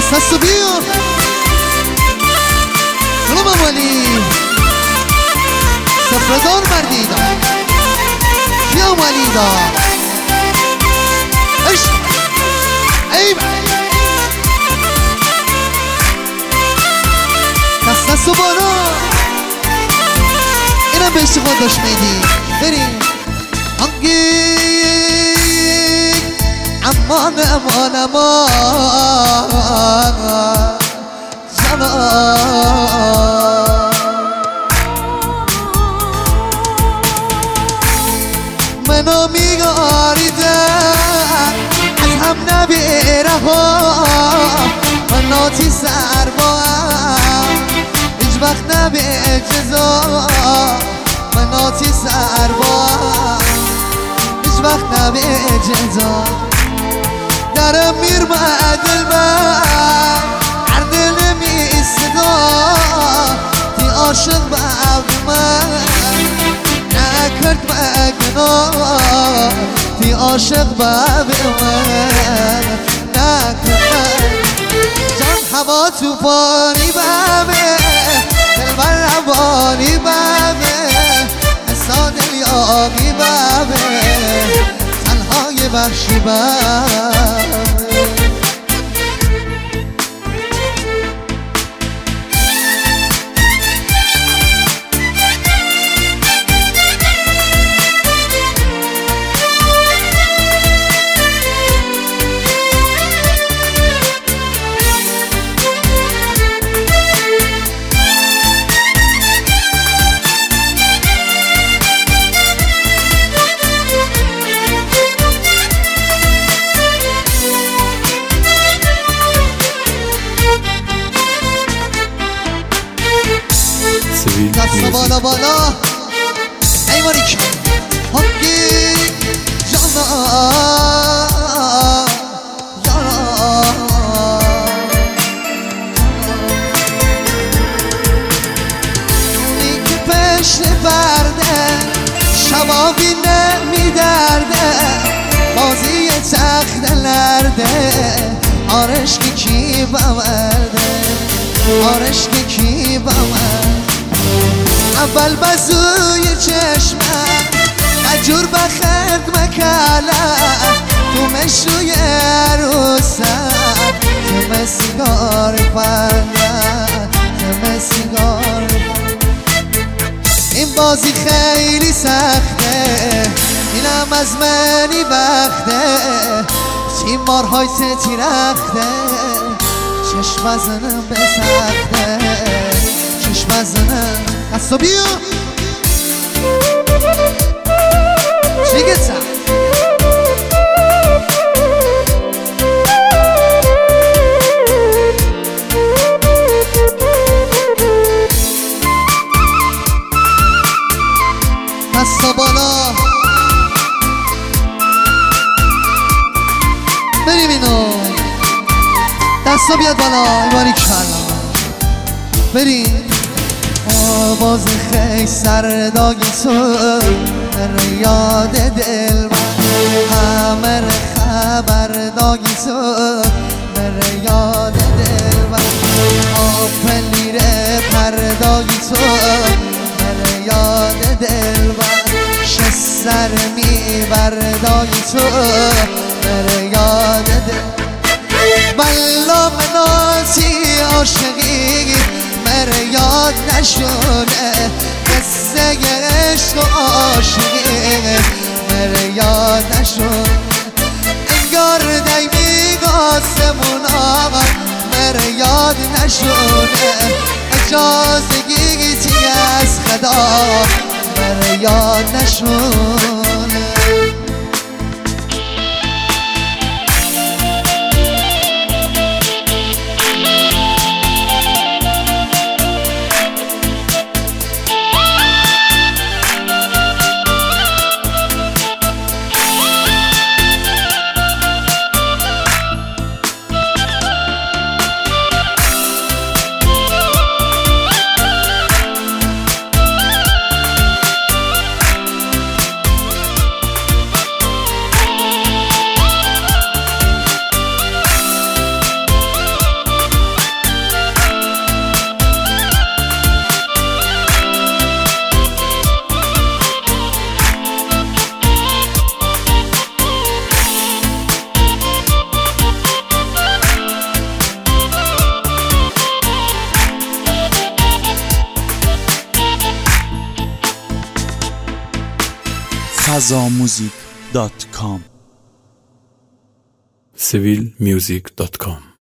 دست بیا سلام اولی سفردار مردیدا کیا ولیدا عشق عیب دست بالا اینم به عشق خود داشت میدی بریم هنگی امان امان امان جانان منو میگاریدن از هم نبیره ها مناتی سر با هم هیچ وقت نبیه جزا مناتی سر با هم هیچ وقت نبیه جزا درم میرمه دل من هر دل میسدا تی عاشق به من نکرد مگناه تی عاشق به من نکرد جان هوا توفانی بمه دلبر روانی بمه حسا دل یاقی بمه تنهای وحشی بمه دست بالا بالا ای ماریک هنگی جانا جانا اونی که پشت برده شبابی نمیدرده بازی تخت لرده آرشکی کی بمرده آرشکی کی بمرده اول بزوی چشمم مجور بخند مکلم تو مشوی عروسم تو مسیگار پندم تو مسیگار این بازی خیلی سخته اینم از منی بخته تیمارهای تیرخته چشم ازنم بسخته چشم ازنم دستو بیا چی گتم دستو بالا بریم اینو دستو بیاد بالا باریکالله بریم آواز خیلی سرداگی تو مره یاد دل همه خبرداگی تو مره یاد دل آفلیره پرداگی تو مره یاد دل شسر میبرداگی تو مره یاد دل بلا مناتی عاشقی مره یاد نشونه قصه عشق و عاشقی مره یاد نشونه انگار دیمی آسمون آقا مره یاد نشونه اجازگی تی از خدا مره یاد نشونه fazamusic.com civilmusic.com